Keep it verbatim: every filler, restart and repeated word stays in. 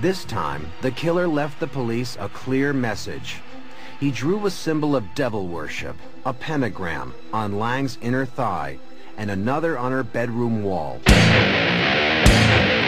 This time, the killer left the police a clear message. He drew a symbol of devil worship, a pentagram, on Lang's inner thigh, and another on her bedroom wall.